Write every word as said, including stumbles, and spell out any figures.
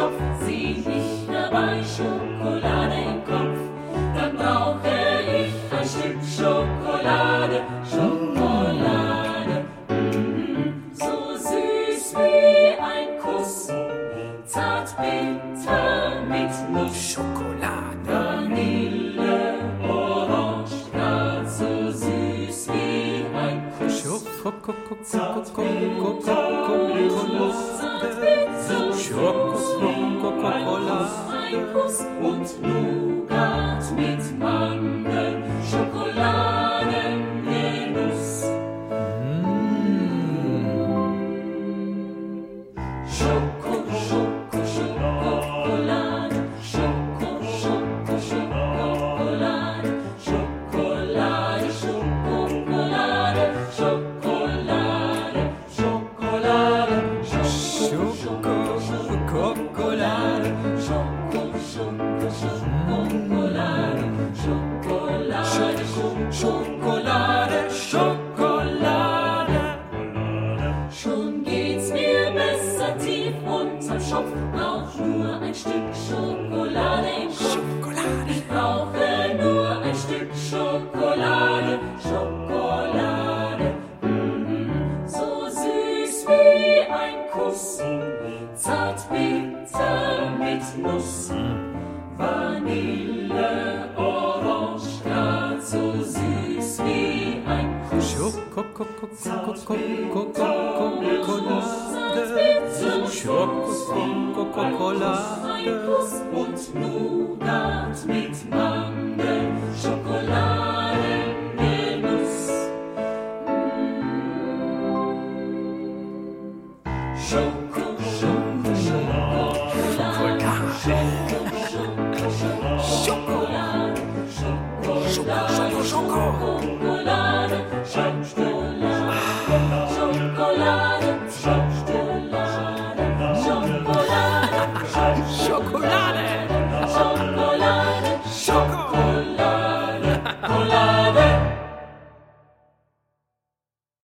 Schopf, seh ich dabei Schokolade im Kopf, dann brauche ich ein Stück Schokolade, Schokolade, mm, so süß wie ein Kuss, zart bitter mit Nuss, Schokolade, Vanille, Orange, grad so süß wie ein Kuss. Schokolade, Schokolade, ein Kuss und Nougat mit Mandel, Schokoladengenuss. Schoko, Schoko, Schokolade, Schoko, Schoko, Schokolade, Schokolade, Schokolade, Schokolade, Schokolade, Schoko, Schoko, Schokolade, Schoko, Schoko, Schokolade, Schokolade, Schokolade, Schokolade. Schon geht's mir besser tief unterm Schopf, brauch nur ein Stück Schokolade im Kopf. Ich brauche nur ein Stück Schokolade, Schokolade, mm, so süß wie ein Kuss, zart bitter mit Nuss, Vanille, Orange, grad so süß wie ein Kuss. Ein Kuss und Nougat mit Mandel, Schokoladengenuss. Schoko, Schoko, Schokolade, Schoko, Schoko, Schokolade, Schokolade, Schokolade, Schokolade, Schokolade,